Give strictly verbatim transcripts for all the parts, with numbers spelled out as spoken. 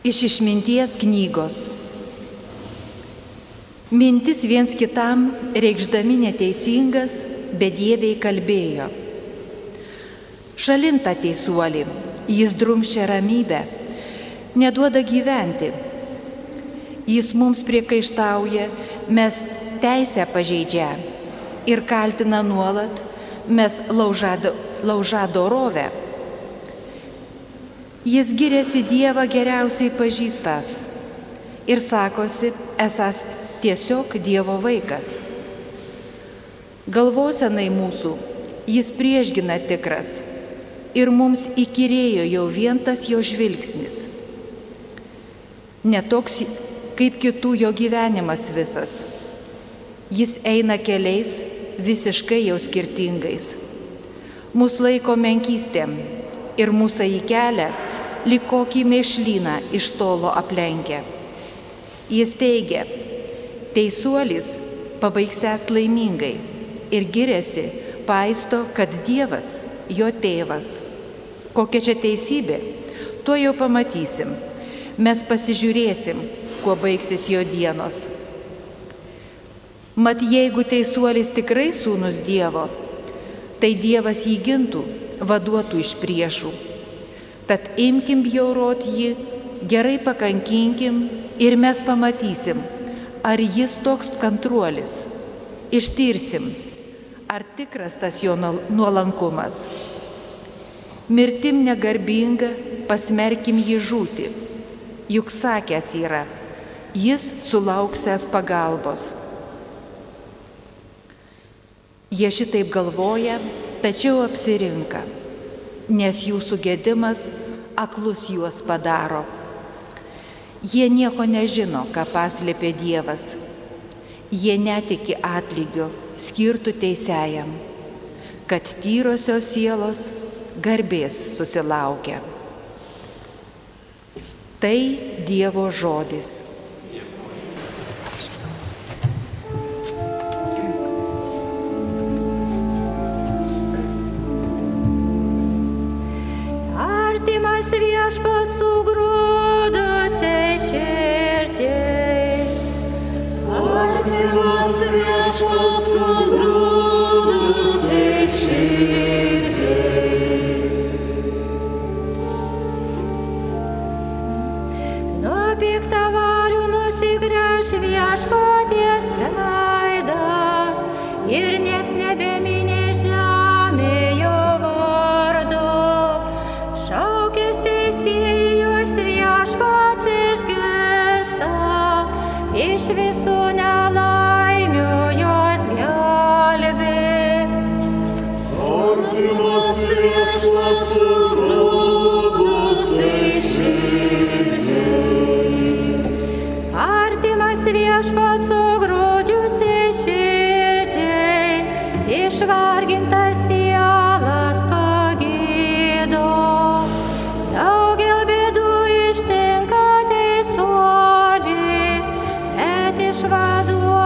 Iš išminties knygos. Mintis viens kitam reikšdami neteisingas, bedieviai kalbėjo. Šalin tą teisuolį, jis drumsčia ramybę, neduoda gyventi. Jis mums priekaištauja, mes teisę pažeidžia ir kaltina nuolat, mes lauža, lauža dorovę. Jis giriasi Dievą geriausiai pažįstas ir sakosi, esas tiesiog Dievo vaikas. Galvosenai mūsų jis priešgina tikras ir mums įkyrėjo jau vien tas jo žvilgsnis. Netoks kaip kitų jo gyvenimas visas. Jis eina keliais visiškai jau skirtingais. Mūsų laiko menkystėm ir mūsų į kelią lyg kokį mėšlyną iš tolo aplenkia. Jis teigia, teisuolis pabaigsęs laimingai ir giriasi, paisto, kad Dievas jo tėvas. Kokia čia teisybė, tuo jau pamatysim. Mes pasižiūrėsim, kuo baigsis jo dienos. Mat jeigu teisuolis tikrai sūnus Dievo, tai Dievas jį gintų, vaduotų iš priešų. Tad imkim bjaurot jį, gerai pakankinkim ir mes pamatysim, ar jis toks kantruolis. Ištirsim, ar tikras tas jo nuolankumas. Mirtim negarbinga, pasmerkim jį žūti, juk sakęs yra, jis sulauksęs pagalbos. Jie šitaip galvoja, tačiau apsirinka, nes jų sugedimas aklus juos padaro. Jie nieko nežino, ką paslėpė Dievas. Jie netiki atlygio skirtų teisėjam, kad tyrosios sielos garbės susilaukia. Tai Dievo žodis. Artimas viešpats sugrūdusiai širdžiai. Artimas viešpats sugrūdusiai širdžiai. Nuo piktavalių nusigręš viešpaties veidas ir nieks nebeminė žemėje vardo. Šaukės teisėjus viešpats išgirsta, iš visų nelaimių jos gelbė. Artimas viešpats sugrūdusiai širdžiai. Artimas viešpats sugrūdusiai širdžiai, išvargintas sielas pagydo. Daugel bėdų ištinka teisuolį, bet išvaduoja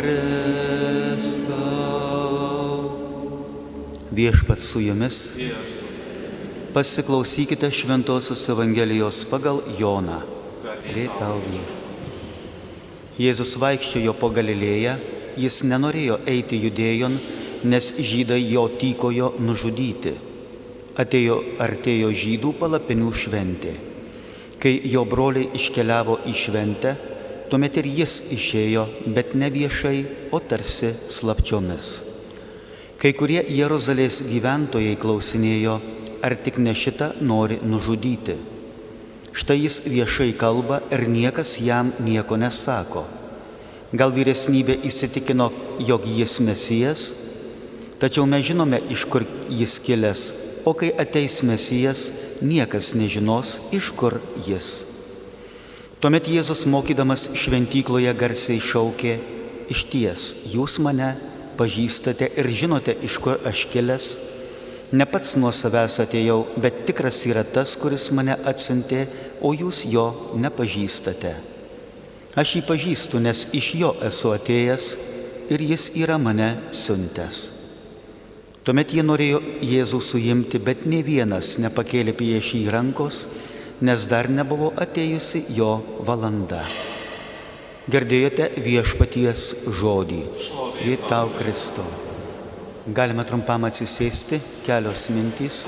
Kristau. Viešpats su jumis. Pasiklausykite Šventosios Evangelijos pagal Joną. Tau viešpatie. Jėzus vaikščiojo po Galilėją, jis nenorėjo eiti Judėjon, nes žydai jo tykojo nužudyti. Atėjo artėjo žydų palapinių šventė. Kai jo broliai iškeliavo į šventę, tuomet ir jis išėjo, bet ne viešai, o tarsi slapčiomis. Kai kurie Jeruzalės gyventojai klausinėjo, ar tik ne šitą nori nužudyti. Štai jis viešai kalba ir niekas jam nieko nesako. Gal vyresnybė įsitikino, jog jis Mesijas? Tačiau mes žinome, iš kur jis kilęs, o kai ateis Mesijas, niekas nežinos, iš kur jis. Tuomet Jėzus mokydamas šventykloje garsiai šaukė, išties, jūs mane pažįstate ir žinote, iš kur aš kilęs. Ne pats nuo savęs atėjau, bet tikras yra tas, kuris mane atsiuntė, o jūs jo nepažįstate. Aš jį pažįstu, nes iš jo esu atėjęs ir jis yra mane siuntęs. Tuomet jie norėjo Jėzų suimti, bet nė vienas nepakėlė prieš jį rankos, nes dar nebuvo atėjusi jo valanda. Girdėjote viešpaties žodį. Vien tau, Kristau. Galime trumpam atsisėsti, kelios mintys.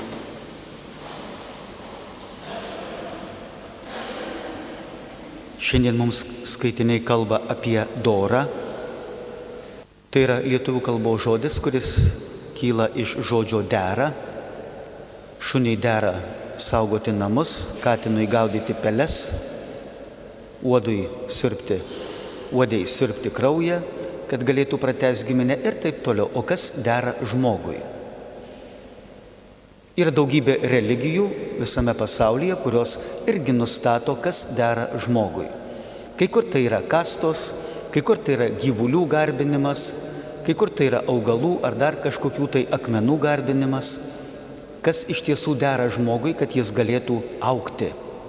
Šiandien mums skaitiniai kalba apie dorą. Tai yra lietuvių kalbos žodis, kuris kyla iš žodžio dera. Šuniai dera saugoti namus, katinui gaudyti peles, uodui siurbti, uodei siurbti kraują, kad galėtų pratęsti giminę ir taip toliau. O kas dera žmogui? Yra daugybė religijų visame pasaulyje, kurios irgi nustato, kas dera žmogui. Kai kur tai yra kastos, kai kur tai yra gyvulių garbinimas, kai kur tai yra augalų ar dar kažkokių tai akmenų garbinimas. Kas iš tiesų dera žmogui, kad jis galėtų augti,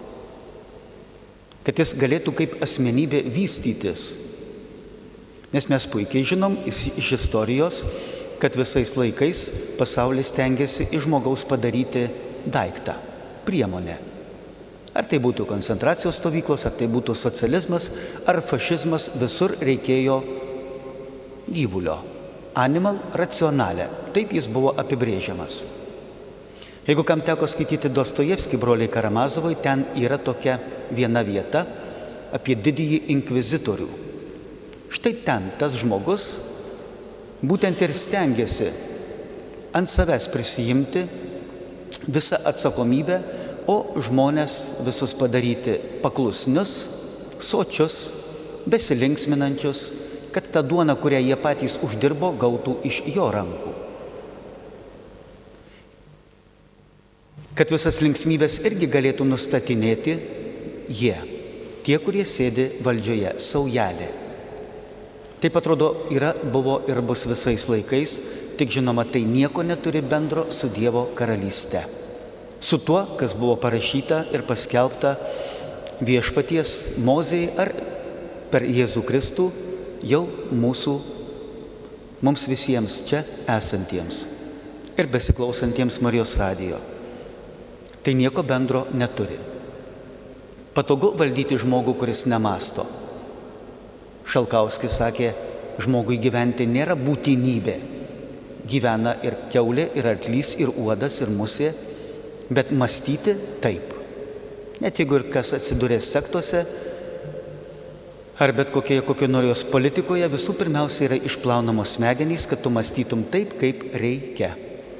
kad jis galėtų kaip asmenybė vystytis. Nes mes puikiai žinom iš istorijos, kad visais laikais pasaulis stengiasi iš žmogaus padaryti daiktą, priemonę. Ar tai būtų koncentracijos stovyklos, ar tai būtų socializmas, ar fašizmas, visur reikėjo gyvulio, animal racionale. Taip jis buvo apibrėžiamas. Jeigu kam teko skaityti Dostojevskį, broliai Karamazovai, ten yra tokia viena vieta apie didįjį inkvizitorių. Štai ten tas žmogus būtent ir stengiasi ant savęs prisijimti visą atsakomybę, o žmonės visus padaryti paklusnius, sočius, besilinksminančius, kad tą duoną, kurią jie patys uždirbo, gautų iš jo rankų. Kad visas linksmybės irgi galėtų nustatinėti jie, tie, kurie sėdi valdžioje, saujelė. Taip atrodo yra, buvo ir bus visais laikais, tik žinoma, tai nieko neturi bendro su Dievo karalyste. Su tuo, kas buvo parašyta ir paskelbta viešpaties Mozei ar per Jėzų Kristų jau mūsų, mums visiems čia esantiems ir besiklausantiems Marijos radijo. Tai nieko bendro neturi. Patogu valdyti žmogų, kuris nemąsto. Šalkauskis sakė, žmogui gyventi nėra būtinybė. Gyvena ir kiaulė, ir arklys, ir uodas, ir musė, bet mąstyti taip. Net jeigu ir kas atsidūrė sektose, ar bet kokioje kokio norijos politikoje, visų pirmiausia yra išplaunamos smegenys, kad tu mąstytum taip, kaip reikia.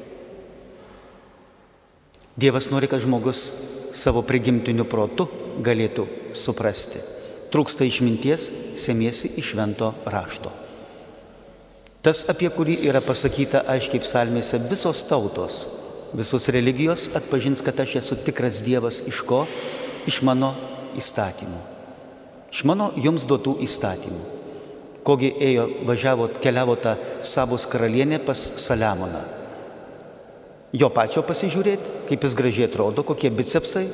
Dievas nori, kad žmogus savo prigimtiniu protu galėtų suprasti. Trūksta išminties, semiesi iš švento rašto. Tas, apie kurį yra pasakyta aiškiai psalmėse, visos tautos, visos religijos atpažins, kad aš esu tikras Dievas iš ko? Iš mano įstatymų. Iš mano jums duotų įstatymų. Kogi ėjo, važiavo, keliavo ta Sabos karalienė pas Saliamoną. Jo pačio pasižiūrėti, kaip jis gražiai atrodo, kokie bicepsai?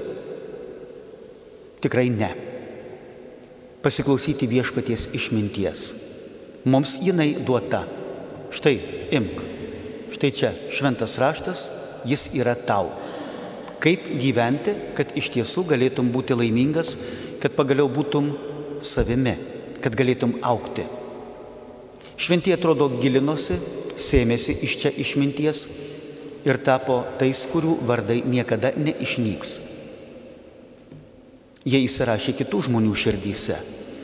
Tikrai ne. Pasiklausyti viešpaties išminties. Mums jinai duota. Štai, imk. Štai čia šventas raštas, jis yra tau. Kaip gyventi, kad iš tiesų galėtum būti laimingas, kad pagaliau būtum savimi, kad galėtum augti. Šventieji atrodo gilinosi, sėmėsi iš čia išminties ir tapo tais, kurių vardai niekada neišnyks. Jie įsirašė kitų žmonių širdyse.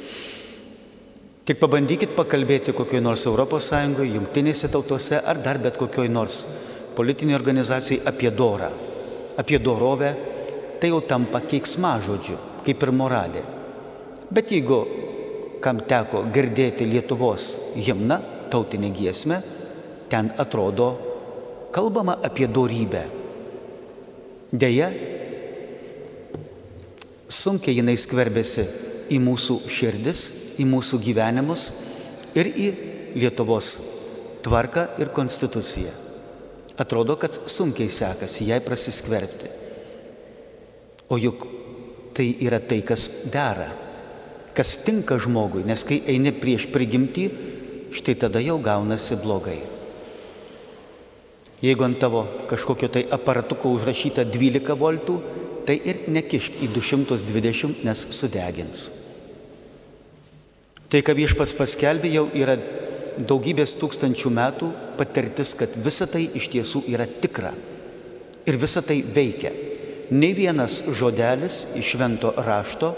Tik pabandykit pakalbėti kokioj nors Europos Sąjungoje, jungtinėse tautose ar dar bet kokioj nors politinė organizacijai apie dorą, apie dorovę, tai jau tampa keiksmažodžiu, kaip ir moralė. Bet jeigu kam teko girdėti Lietuvos himną, tautinę giesmę, ten atrodo kalbama apie dorybę. Deja, sunkiai jinai skverbėsi į mūsų širdis, į mūsų gyvenimus ir į Lietuvos tvarką ir konstituciją. Atrodo, kad sunkiai sekasi jai prasiskverbti. O juk tai yra tai, kas dera, kas tinka žmogui, nes kai eini prieš prigimtį, štai tada jau gaunasi blogai. Jeigu ant tavo kažkokio tai aparatuko užrašyta dvylika voltų, tai ir nekišk į du šimtus dvidešimt, nes sudegins. Tai, ką Viešpats paskelbė, jau yra daugybės tūkstančių metų patirtis, kad visa tai iš tiesų yra tikra ir visa tai veikia. Nei vienas žodelis iš švento rašto,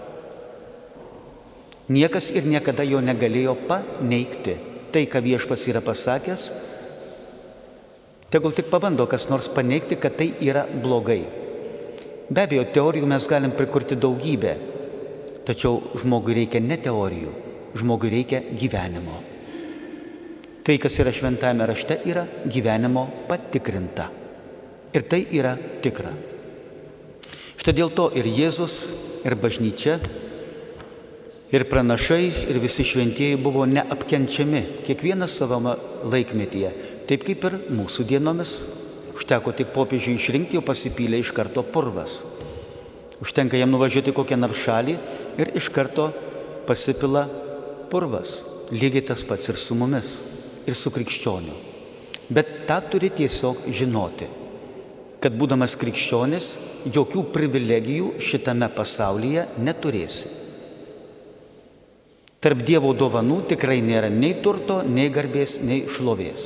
niekas ir niekada jo negalėjo paneigti. Tai, ką Viešpats yra pasakęs, tegul tik pabando kas nors paneigti, kad tai yra blogai. Be abejo, teorijų mes galim prikurti daugybę, tačiau žmogui reikia ne teorijų, žmogui reikia gyvenimo. Tai, kas yra šventame rašte, yra gyvenimo patikrinta. Ir tai yra tikra. Štai dėl to ir Jėzus, ir bažnyčia, ir pranašai, ir visi šventieji buvo neapkenčiami, kiekvienas savame laikmetyje, taip kaip ir mūsų dienomis. Užteko tik popiežiui išrinkti, jau pasipylė iš karto purvas. Užtenka jam nuvažiuoti kokią nors šalį ir iš karto pasipila purvas. Lygiai tas pats ir su mumis, ir su krikščioniu. Bet tą turi tiesiog žinoti, kad būdamas krikščionis, jokių privilegijų šitame pasaulyje neturėsi. Tarp Dievo dovanų tikrai nėra nei turto, nei garbės, nei šlovės.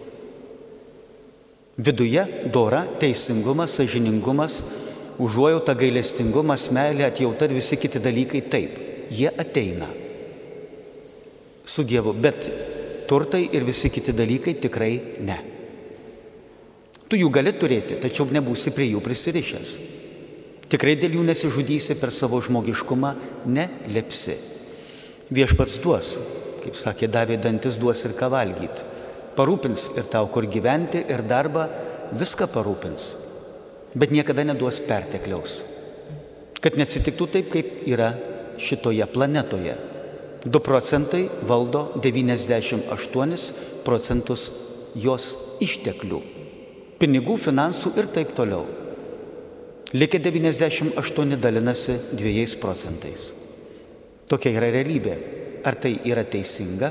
Viduje dora, teisingumas, sąžiningumas, užuojauta, gailestingumas, meilė, atjauta ir visi kiti dalykai taip. Jie ateina su Dievu, bet turtai ir visi kiti dalykai tikrai ne. Tu jų gali turėti, tačiau nebūsi prie jų prisirišęs. Tikrai dėl jų nesižudysi, per savo žmogiškumą nelepsi. Viešpats duos, kaip sakė, davė dantis, duos ir ką valgyti. Parūpins ir tau, kur gyventi, ir darbą, viską parūpins. Bet niekada neduos pertekliaus. Kad neatsitiktų taip, kaip yra šitoje planetoje. du procentai valdo devyniasdešimt aštuonis procentus jos išteklių. Pinigų, finansų ir taip toliau. Likę devyniasdešimt aštuoni dalinasi dviejais procentais. Tokia yra realybė. Ar tai yra teisinga?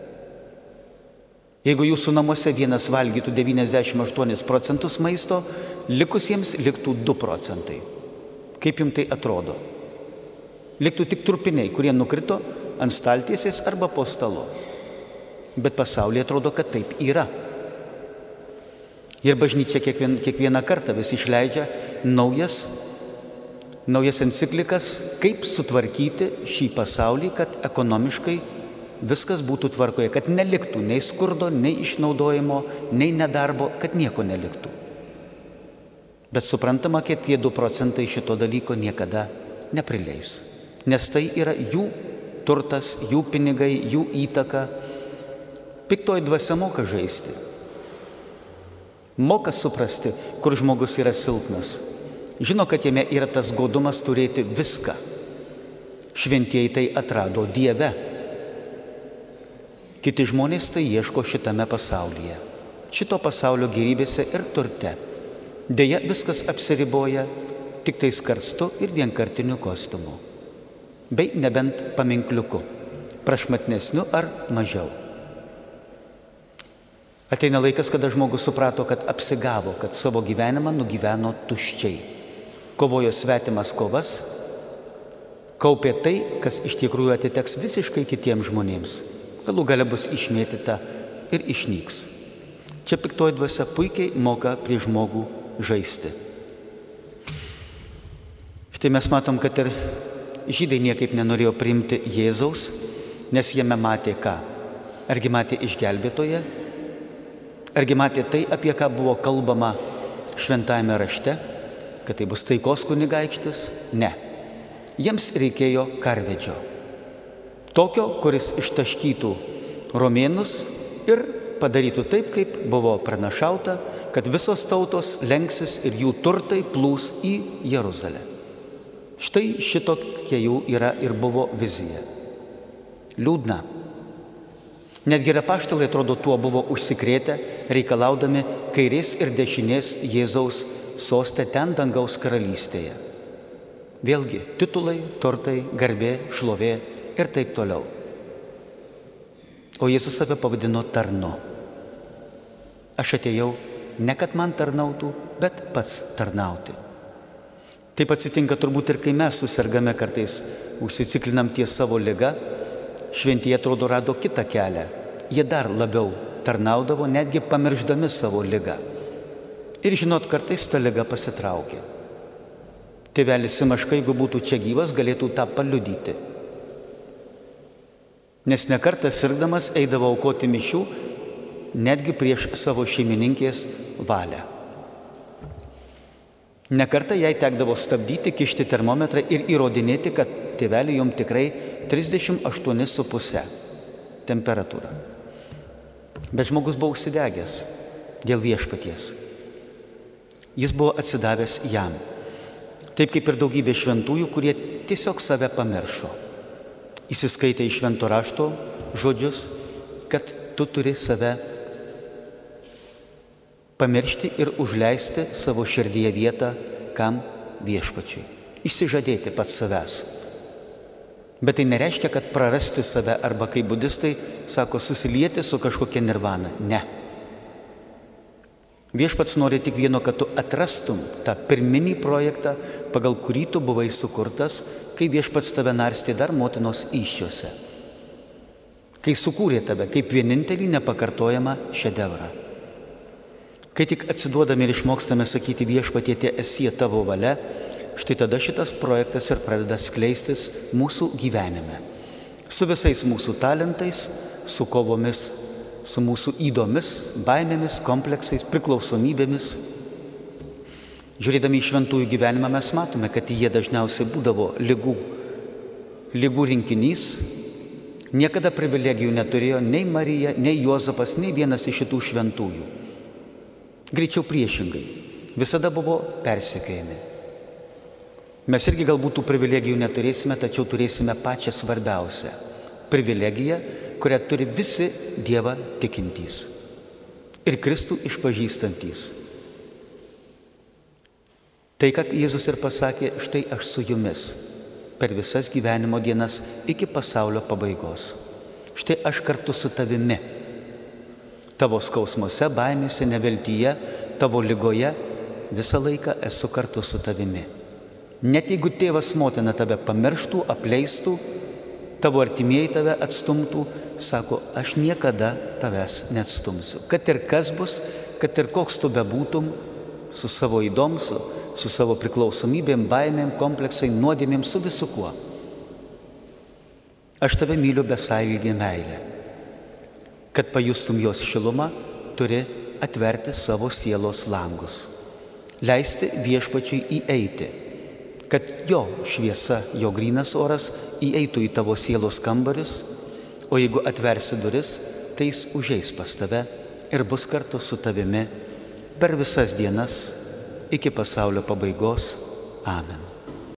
Jeigu jūsų namuose vienas valgytų devyniasdešimt aštuonis procentus maisto, likusiems liktų du procentai. Kaip jums tai atrodo? Liktų tik trupiniai, kurie nukrito ant staltiesės arba po stalu. Bet pasaulyje atrodo, kad taip yra. Ir bažnyčia kiekvien, kiekvieną kartą vis išleidžia naujas, naujas enciklikas, kaip sutvarkyti šį pasaulį, kad ekonomiškai viskas būtų tvarkoje, kad neliktų nei skurdo, nei išnaudojimo, nei nedarbo, kad nieko neliktų. Bet suprantama, kad tie du procentai šito dalyko niekada neprileis. Nes tai yra jų turtas, jų pinigai, jų įtaka. Piktoji dvasia moka žaisti. Moka suprasti, kur žmogus yra silpnas. Žino, kad jame yra tas godumas turėti viską. Šventieji tai atrado Dieve. Kiti žmonės tai ieško šitame pasaulyje. Šito pasaulio gėrybėse ir turte. Deja, viskas apsiriboja tik tais karstu ir vienkartiniu kostiumu. Bei nebent paminkliuku. prašmatnesniu ar mažiau. Ateina laikas, kada žmogus suprato, kad apsigavo, kad savo gyvenimą nugyveno tuščiai. Kovojo svetimas kovas, kaupė tai, kas iš tikrųjų atiteks visiškai kitiems žmonėms. Galų gale bus išmėtyta ir išnyks. Čia piktoji dvasia puikiai moka prie žmogų žaisti. Štai mes matom, kad ir žydai niekaip nenorėjo priimti Jėzaus, nes jame matė ką? Argi matė išgelbėtoją? Argi matė tai, apie ką buvo kalbama šventajame rašte, kad tai bus taikos kunigaikštis? Ne. Jiems reikėjo karvedžio. Tokio, kuris ištaškytų romėnus ir padarytų taip, kaip buvo pranašauta, kad visos tautos lenksis ir jų turtai plūs į Jeruzalę. Štai šitokia jų yra ir buvo vizija. Liūdna. Netgi ir apaštalai, atrodo, tuo buvo užsikrėtę, reikalaudami kairės ir dešinės Jėzaus soste ten dangaus karalystėje. Vėlgi, titulai, turtai, garbė, šlovė ir taip toliau. O Jėzus save pavadino tarnu. Aš atėjau ne kad man tarnautų, bet pats tarnauti. Taip atsitinka turbūt ir kai mes susirgame kartais, užsiciklinam ties savo liga, šventieji atrodo rado kitą kelią. Jie dar labiau tarnaudavo, netgi pamiršdami savo ligą. Ir žinot, kartais ta liga pasitraukė. Tėvelis Simaška, jeigu būtų čia gyvas, galėtų tą paliudyti. Nes nekartą sirgdamas eidavo aukoti mišių, netgi prieš savo šeimininkės valią. Nekartą jai tekdavo stabdyti, kišti termometrą ir įrodinėti, kad tėvelį jom tikrai trisdešimt aštuoni su puse temperatūra. Bet žmogus buvo užsidegęs dėl viešpaties. Jis buvo atsidavęs jam. Taip kaip ir daugybė šventųjų, kurie tiesiog save pamiršo. Įsiskaitė į švento rašto žodžius, kad tu turi save pamiršti ir užleisti savo širdyje vietą kam? Viešpačiui. Išsižadėti pats savęs. Bet tai nereiškia, kad prarasti save arba kaip budistai sako susilieti su kažkokia nirvana. Ne. Viešpats nori tik vieno, kad tu atrastum tą pirminį projektą, pagal kurį tu buvai sukurtas, kai viešpats tave narstė dar motinos įsčiose. Kai sukūrė tave kaip vienintelį nepakartojamą šedevrą. Kai tik atsiduodame ir išmokstame sakyti viešpatie, tie esie tavo valia, štai tada šitas projektas ir pradeda skleistis mūsų gyvenime. Su visais mūsų talentais, su kovomis, su mūsų įdomis, baimėmis, kompleksais, priklausomybėmis. Žiūrėdami į šventųjų gyvenimą mes matome, kad jie dažniausiai būdavo ligų, ligų rinkinys. Niekada privilegijų neturėjo nei Marija, nei Juozapas, nei vienas iš šitų šventųjų. Greičiau priešingai. Visada buvo persekiojami. Mes irgi galbūt tų privilegijų neturėsime, tačiau turėsime pačią svarbiausią privilegiją, kurią turi visi Dievą tikintys ir Kristų išpažįstantys. Tai, kad Jėzus ir pasakė, štai aš su jumis per visas gyvenimo dienas iki pasaulio pabaigos. Štai aš kartu su tavimi. Tavo skausmuose, baimėse, neviltyje, tavo ligoje visą laiką esu kartu su tavimi. Net jeigu tėvas motina tave pamirštų, apleistų, tavo artimieji tave atstumtų, sako, aš niekada tavęs neatstumsiu. Kad ir kas bus, kad ir koks tu bebūtum, su savo ydom, su, su savo priklausomybėm, baimėm, kompleksai, nuodėmėm, su visu kuo. Aš tave myliu besąlyginę meilę. Kad pajustum jos šilumą, turi atverti savo sielos langus. Leisti viešpačiui įeiti. Kad jo šviesa, jo grynas oras įeitų į tavo sielos kambarius, o jeigu atversi duris, tai jis užeis pas tave ir bus kartu su tavimi per visas dienas iki pasaulio pabaigos. Amen.